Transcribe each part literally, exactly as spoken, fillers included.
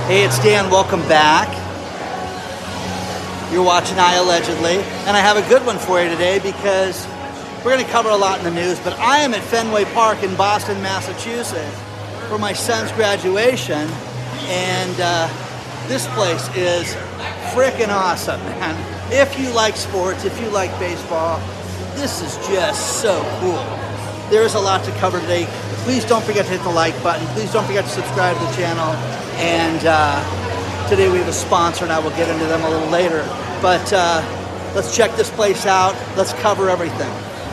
Hey, it's Dan. Welcome back. You're watching I Allegedly, and I have a good one for you today because we're going to cover a lot in the news, but I am at Fenway Park in Boston, Massachusetts for my son's graduation, and uh, this place is freaking awesome, man. If you like sports, if you like baseball, this is just so cool. There is a lot to cover today. Please don't forget to hit the like button. Please don't forget to subscribe to the channel. And uh, today we have a sponsor, and I will get into them a little later. But uh, let's check this place out. Let's cover everything.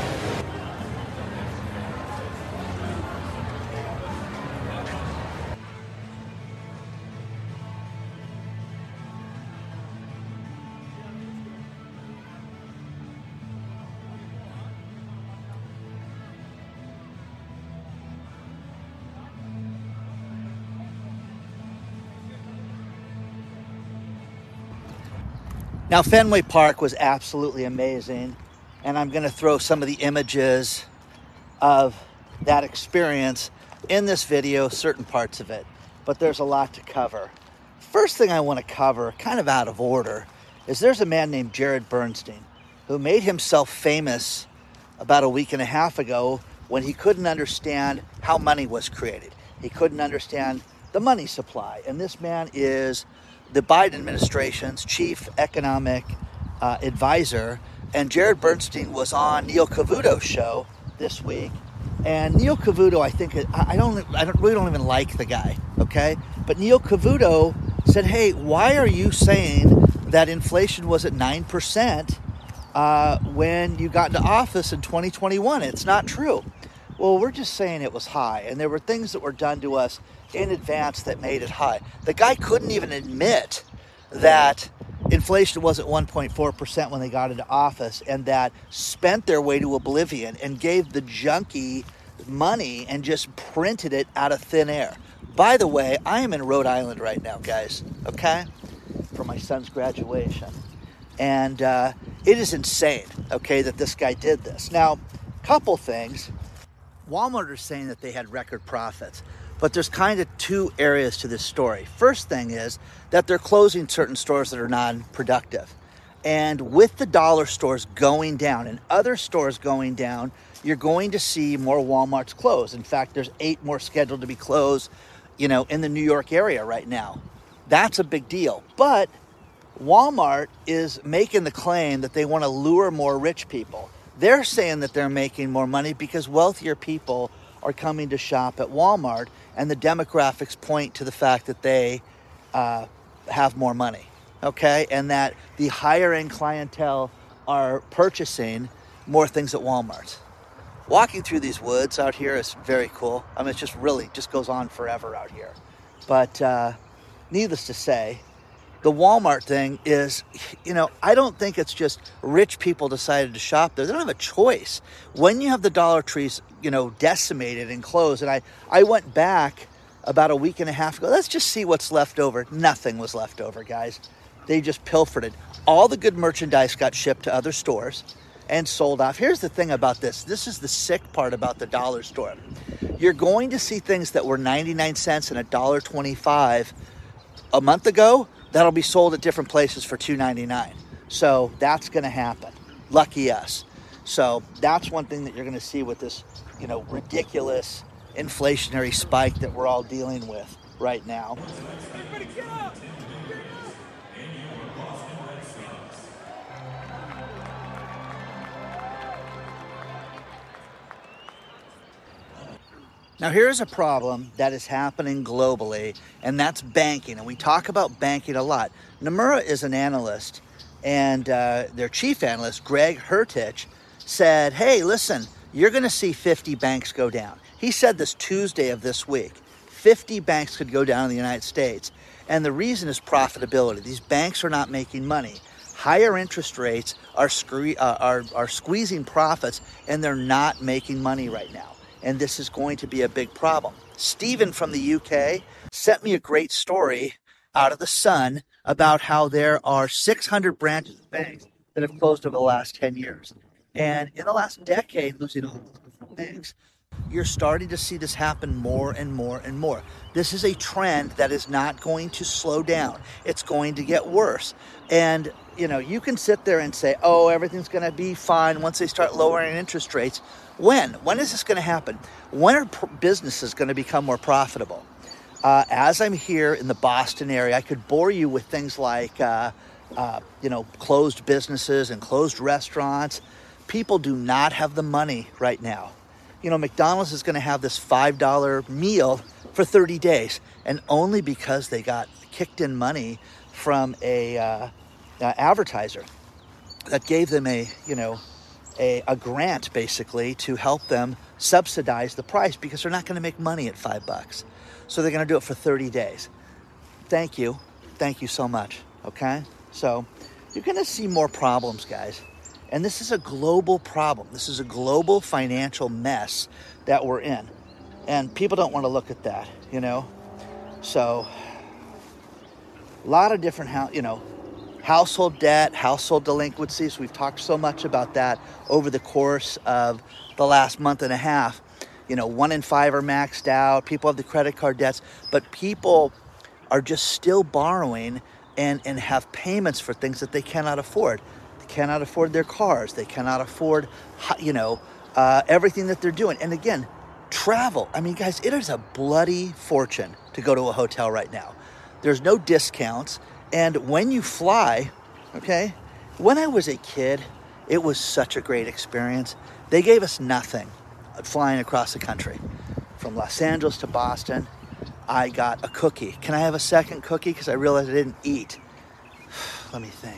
Now, Fenway Park was absolutely amazing, and I'm going to throw some of the images of that experience in this video, certain parts of it, but there's a lot to cover. First thing I want to cover, kind of out of order, is there's a man named Jared Bernstein who made himself famous about a week and a half ago when he couldn't understand how money was created. He couldn't understand the money supply, and this man is the Biden administration's chief economic uh, advisor, and Jared Bernstein was on Neil Cavuto's show this week. And Neil Cavuto, I think, I don't, I don't really don't even like the guy, okay? But Neil Cavuto said, "Hey, why are you saying that inflation was at nine percent uh, when you got into office in twenty twenty-one? It's not true." Well, we're just saying it was high, and there were things that were done to us in advance that made it high. The guy couldn't even admit that inflation was at one point four percent when they got into office, and that spent their way to oblivion and gave the junkie money and just printed it out of thin air. By the way, I am in Rhode Island right now, guys, okay, for my son's graduation. And uh, it is insane, okay, that this guy did this. Now, couple things. Walmart is saying that they had record profits, but there's kind of two areas to this story. First thing is that they're closing certain stores that are non-productive. And with the dollar stores going down and other stores going down, you're going to see more Walmarts close. In fact, there's eight more scheduled to be closed, you know, in the New York area right now. That's a big deal. But Walmart is making the claim that they want to lure more rich people. They're saying that they're making more money because wealthier people are coming to shop at Walmart, and the demographics point to the fact that they uh, have more money, okay? And that the higher end clientele are purchasing more things at Walmart. Walking through these woods out here is very cool. I mean, it's just really just goes on forever out here. But uh, needless to say, the Walmart thing is, you know, I don't think it's just rich people decided to shop there. They don't have a choice. When you have the Dollar Trees, you know, decimated and closed, and I, I went back about a week and a half ago, let's just see what's left over. Nothing was left over, guys. They just pilfered it. All the good merchandise got shipped to other stores and sold off. Here's the thing about this. This is the sick part about the dollar store. You're going to see things that were ninety-nine cents and one dollar twenty-five a month ago that'll be sold at different places for two ninety-nine. So that's going to happen. Lucky us. So that's one thing that you're going to see with this, you know, ridiculous inflationary spike that we're all dealing with right now. Everybody get up! Now, here's a problem that is happening globally, and that's banking. And we talk about banking a lot. Nomura is an analyst, and uh, their chief analyst, Greg Hertich, said, hey, listen, you're going to see fifty banks go down. He said this Tuesday of this week. fifty banks could go down in the United States. And the reason is profitability. These banks are not making money. Higher interest rates are, scre- uh, are, are squeezing profits, and they're not making money right now. And this is going to be a big problem. Stephen from the U K sent me a great story out of the Sun about how there are six hundred branches of banks that have closed over the last ten years. And in the last decade, losing all those banks, you're starting to see this happen more and more and more. This is a trend that is not going to slow down. It's going to get worse. And, you know, you can sit there and say, oh, everything's going to be fine once they start lowering interest rates. When? When is this going to happen? When are pr- businesses going to become more profitable? Uh, as I'm here in the Boston area, I could bore you with things like, uh, uh, you know, closed businesses and closed restaurants. People do not have the money right now. You know, McDonald's is going to have this five dollar meal for thirty days, and only because they got kicked in money from a uh, uh, advertiser that gave them a, you know, a, a grant basically to help them subsidize the price, because they're not going to make money at five bucks. So they're going to do it for thirty days. Thank you. Thank you so much. Okay. So you're going to see more problems, guys. And this is a global problem. This is a global financial mess that we're in. And people don't want to look at that, you know. So a lot of different, you know, household debt, household delinquencies. We've talked so much about that over the course of the last month and a half. You know, one in five are maxed out. People have the credit card debts, but people are just still borrowing and, and have payments for things that they cannot afford. They cannot afford their cars. They cannot afford, you know, uh, everything that they're doing. And again, travel. I mean, guys, it is a bloody fortune to go to a hotel right now. There's no discounts. And when you fly, okay, when I was a kid, it was such a great experience. They gave us nothing flying across the country. From Los Angeles to Boston, I got a cookie. Can I have a second cookie? Because I realized I didn't eat. Let me think.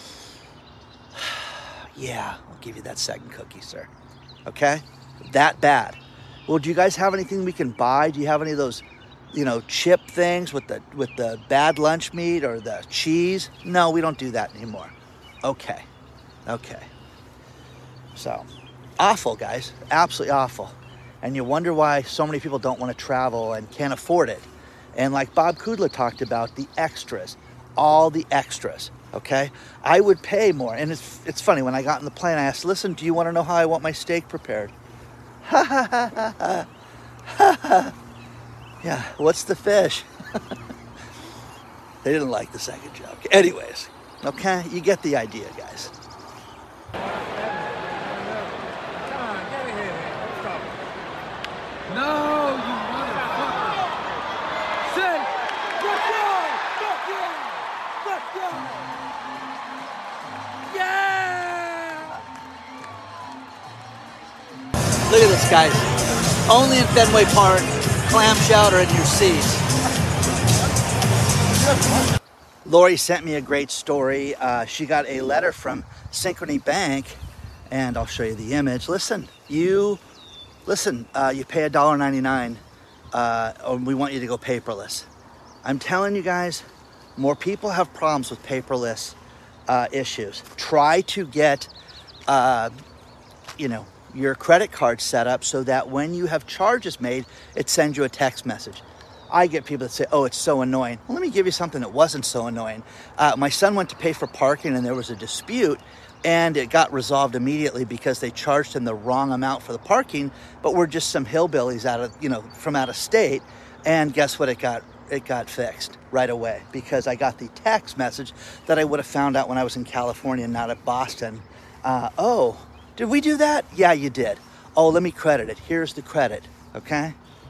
Yeah, I'll give you that second cookie, sir. Okay? That bad. Well, do you guys have anything we can buy? Do you have any of those, you know, chip things with the with the bad lunch meat or the cheese? No, we don't do that anymore. Okay. Okay. So, awful, guys. Absolutely awful. And you wonder why so many people don't want to travel and can't afford it. And like Bob Kudla talked about, the extras, all the extras, okay? I would pay more. And it's it's funny, when I got in the plane, I asked, listen, do you want to know how I want my steak prepared? Ha ha ha ha ha. Ha ha. Yeah, what's the fish? They didn't like the second joke. Anyways, okay? You get the idea, guys. No, you motherfucker! Say, let's go! Fuck yeah! Let's go! Yeah! Look at this, guys. Only in Fenway Park, clam chowder in your seats. Lori sent me a great story. Uh, she got a letter from Synchrony Bank, and I'll show you the image. Listen, you... Listen, uh, you pay one dollar ninety-nine, uh, or we want you to go paperless. I'm telling you guys, more people have problems with paperless uh, issues. Try to get, uh, you know, your credit card set up so that when you have charges made, it sends you a text message. I get people that say, oh, it's so annoying. Well, let me give you something that wasn't so annoying. Uh, my son went to pay for parking and there was a dispute. And it got resolved immediately because they charged him the wrong amount for the parking, but we're just some hillbillies out of, you know, from out of state. And guess what? It got it got fixed right away because I got the text message that I would have found out when I was in California, not at Boston. Uh, oh, did we do that? Yeah, you did. Oh, let me credit it. Here's the credit. Okay.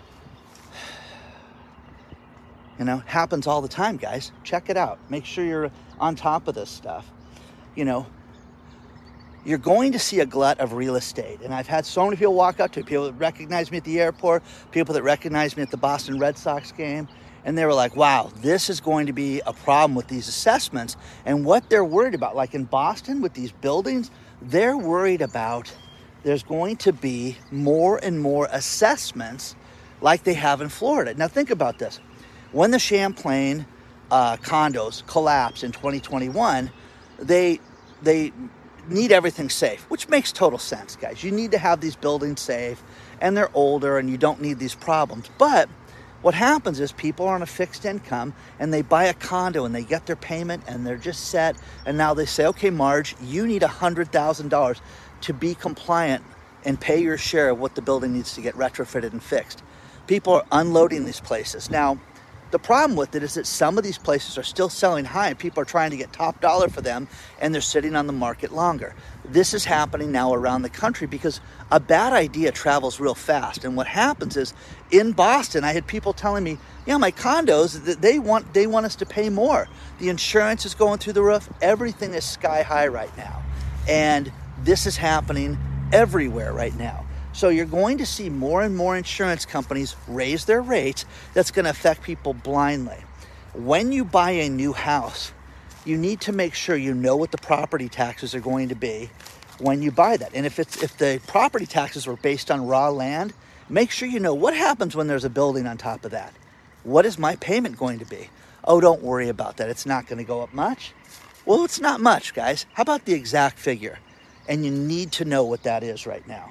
You know, happens all the time, guys. Check it out. Make sure you're on top of this stuff. You know, you're going to see a glut of real estate. And I've had so many people walk up to me, people that recognize me at the airport, people that recognize me at the Boston Red Sox game. And they were like, wow, this is going to be a problem with these assessments. And what they're worried about, like in Boston with these buildings, they're worried about there's going to be more and more assessments like they have in Florida. Now think about this. When the Champlain uh, condos collapsed in twenty twenty-one, they they... need everything safe, which makes total sense, guys. You need to have these buildings safe, and they're older, and you don't need these problems. But what happens is people are on a fixed income, and they buy a condo, and they get their payment, and they're just set, and now they say, okay, Marge, you need one hundred thousand dollars to be compliant and pay your share of what the building needs to get retrofitted and fixed. People are unloading these places. Now, the problem with it is that some of these places are still selling high and people are trying to get top dollar for them and they're sitting on the market longer. This is happening now around the country because a bad idea travels real fast. And what happens is in Boston, I had people telling me, yeah, my condos, they want, they want us to pay more. The insurance is going through the roof. Everything is sky high right now. And this is happening everywhere right now. So you're going to see more and more insurance companies raise their rates. That's going to affect people blindly. When you buy a new house, you need to make sure you know what the property taxes are going to be when you buy that. And if it's if the property taxes were based on raw land, make sure you know what happens when there's a building on top of that. What is my payment going to be? Oh, don't worry about that. It's not going to go up much. Well, it's not much, guys. How about the exact figure? And you need to know what that is right now.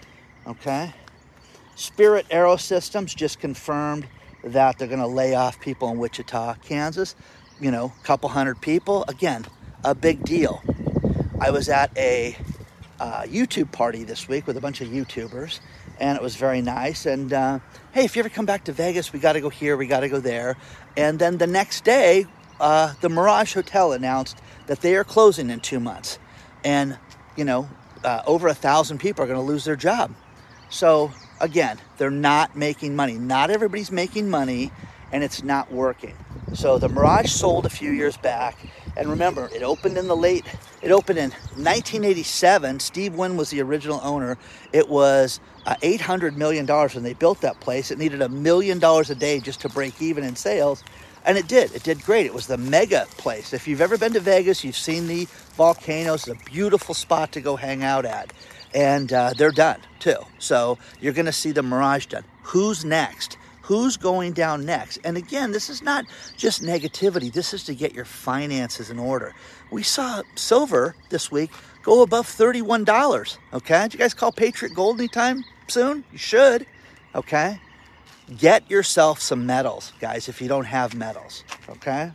Okay, Spirit Aerosystems just confirmed that they're going to lay off people in Wichita, Kansas. You know, a couple hundred people. Again, a big deal. I was at a uh, YouTube party this week with a bunch of YouTubers, and it was very nice. And uh, hey, if you ever come back to Vegas, we got to go here, we got to go there. And then the next day, uh, the Mirage Hotel announced that they are closing in two months. And, you know, uh, over a thousand people are going to lose their job. So again, they're not making money. Not everybody's making money, and it's not working. So the Mirage sold a few years back, and remember, it opened in the late, it opened in nineteen eighty-seven. Steve Wynn was the original owner. It was uh, eight hundred million dollars when they built that place. It needed a million dollars a day just to break even in sales, and it did. It did great. It was the mega place. If you've ever been to Vegas, you've seen the volcanoes. It's a beautiful spot to go hang out at. And uh, they're done too. So you're going to see the Mirage done. Who's next? Who's going down next? And again, this is not just negativity. This is to get your finances in order. We saw silver this week go above thirty-one dollars. Okay. Did you guys call Patriot Gold anytime soon? You should. Okay. Get yourself some metals, guys, if you don't have metals. Okay.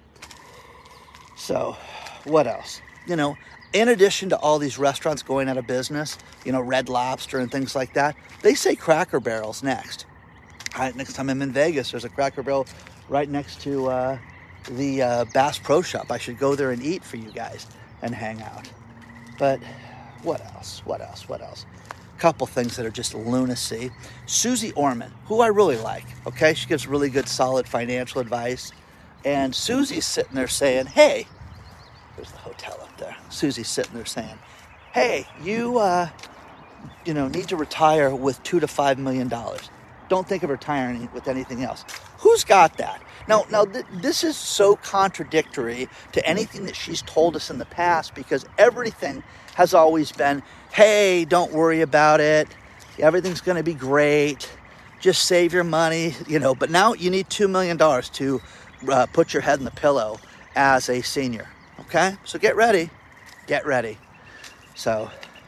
So what else? You know, in addition to all these restaurants going out of business, you know, Red Lobster and things like that, they say Cracker Barrel's next. All right, next time I'm in Vegas, there's a Cracker Barrel right next to uh, the uh, Bass Pro Shop. I should go there and eat for you guys and hang out. But what else? What else? What else? Couple things that are just lunacy. Susie Orman, who I really like, okay? She gives really good, solid financial advice. And Susie's sitting there saying, hey, there's the hotel up there. Susie's sitting there saying, hey, you, uh, you know, need to retire with two to five million dollars. Don't think of retiring with anything else. Who's got that? Now, now th- this is so contradictory to anything that she's told us in the past, because everything has always been, hey, don't worry about it. Everything's going to be great. Just save your money, you know. But now you need two million dollars to uh, put your head in the pillow as a senior. Okay, so get ready, get ready. So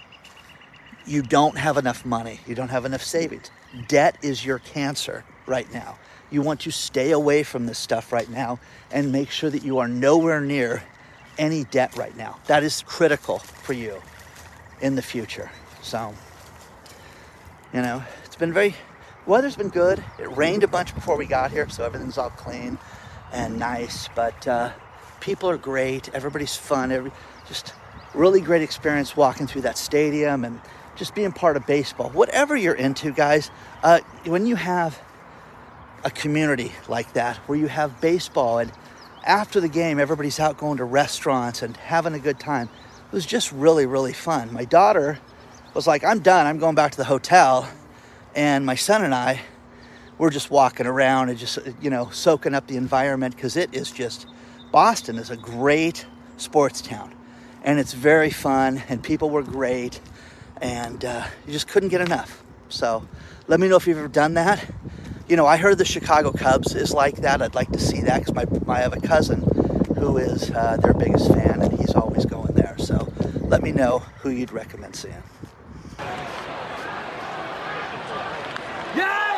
you don't have enough money. You don't have enough savings. Debt is your cancer right now. You want to stay away from this stuff right now and make sure that you are nowhere near any debt right now. That is critical for you in the future. So, you know, it's been very, weather's been good. It rained a bunch before we got here, so everything's all clean and nice. But uh, people are great. Everybody's fun. Every, just really great experience walking through that stadium and just being part of baseball. Whatever you're into, guys, uh, when you have a community like that, where you have baseball and after the game, everybody's out going to restaurants and having a good time. It was just really, really fun. My daughter was like, I'm done. I'm going back to the hotel. And my son and I, we're just walking around and just, you know, soaking up the environment, because it is just, Boston is a great sports town. And it's very fun, and people were great, and uh, you just couldn't get enough. So let me know if you've ever done that. You know, I heard the Chicago Cubs is like that. I'd like to see that, because my, my, I have a cousin who is uh, their biggest fan, and he's always going there. So let me know who you'd recommend seeing. Yes!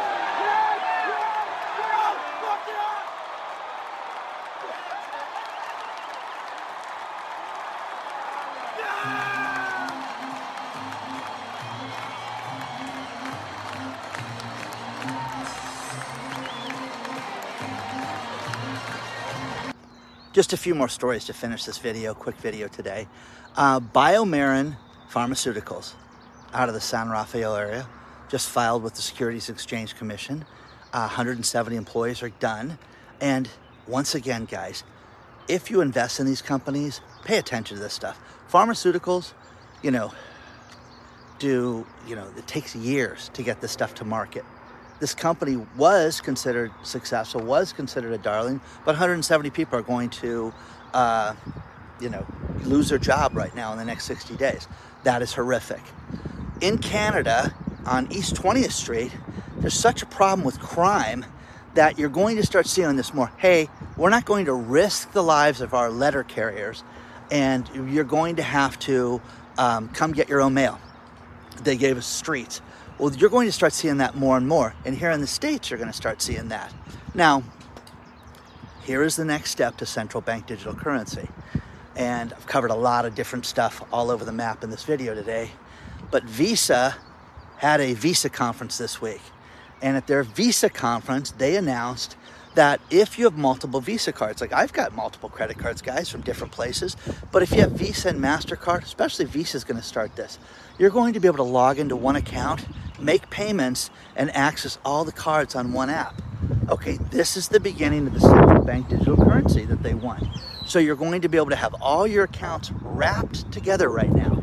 Just a few more stories to finish this video, quick video today. Uh, BioMarin Pharmaceuticals out of the San Rafael area just filed with the Securities and Exchange Commission. Uh, one hundred seventy employees are done. And once again, guys, if you invest in these companies, pay attention to this stuff. Pharmaceuticals, you know, do, you know, it takes years to get this stuff to market. This company was considered successful, was considered a darling, but one hundred seventy people are going to, uh, you know, lose their job right now in the next sixty days. That is horrific. In Canada, on East twentieth Street, there's such a problem with crime that you're going to start seeing this more. Hey, we're not going to risk the lives of our letter carriers, and you're going to have to um, come get your own mail. They gave us streets. Well, you're going to start seeing that more and more. And here in the States, you're going to start seeing that. Now, here is the next step to central bank digital currency. And I've covered a lot of different stuff all over the map in this video today. But Visa had a Visa conference this week. And at their Visa conference, they announced that if you have multiple Visa cards, like I've got multiple credit cards, guys, from different places, but if you have Visa and MasterCard, especially Visa is going to start this, you're going to be able to log into one account, make payments, and access all the cards on one app. Okay, this is the beginning of the central bank digital currency that they want. So you're going to be able to have all your accounts wrapped together right now.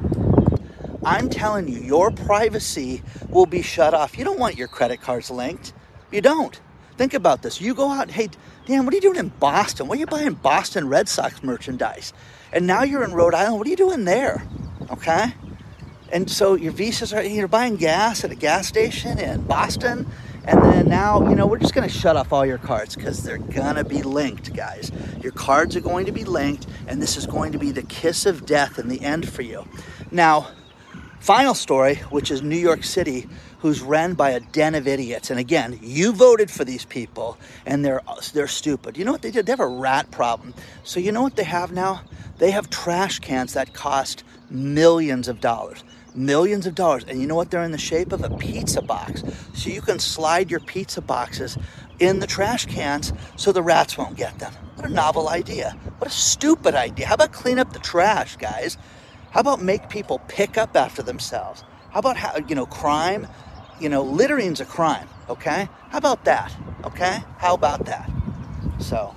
I'm telling you, your privacy will be shut off. You don't want your credit cards linked. You don't. Think about this. You go out, hey, Dan, what are you doing in Boston? What are you buying Boston Red Sox merchandise? And now you're in Rhode Island. What are you doing there? Okay? And so your visas are, you're buying gas at a gas station in Boston. And then now, you know, we're just going to shut off all your cards because they're going to be linked, guys. Your cards are going to be linked, and this is going to be the kiss of death in the end for you. Now, final story, which is New York City, who's run by a den of idiots. And again, you voted for these people, and they're they're stupid. You know what they did? They have a rat problem. So you know what they have now? They have trash cans that cost millions of dollars. Millions of dollars. And you know what? They're in the shape of a pizza box. So you can slide your pizza boxes in the trash cans so the rats won't get them. What a novel idea. What a stupid idea. How about clean up the trash, guys? How about make people pick up after themselves? How about, how, you know, crime? You know, littering's a crime, okay? How about that, okay? How about that? So,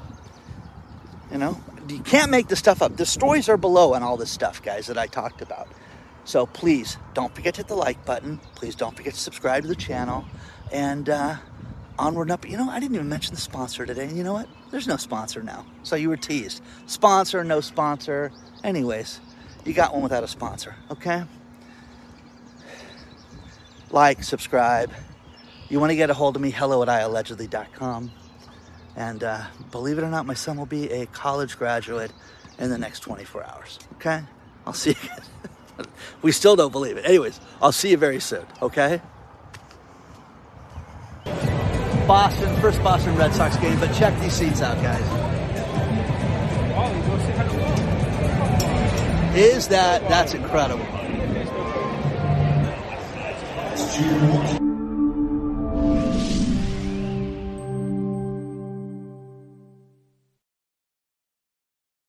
you know, you can't make this stuff up. The stories are below on all this stuff, guys, that I talked about. So please, don't forget to hit the like button. Please don't forget to subscribe to the channel. And uh, onward and up. You know, I didn't even mention the sponsor today. And you know what? There's no sponsor now. So you were teased. Sponsor, no sponsor. Anyways, you got one without a sponsor, okay? Like, subscribe. You want to get a hold of me, hello at I allegedly dot com. And uh, believe it or not, my son will be a college graduate in the next twenty-four hours, okay? I'll see you. We still don't believe it. Anyways, I'll see you very soon, okay? Boston, first Boston Red Sox game, but check these seats out, guys. Is that, that's incredible.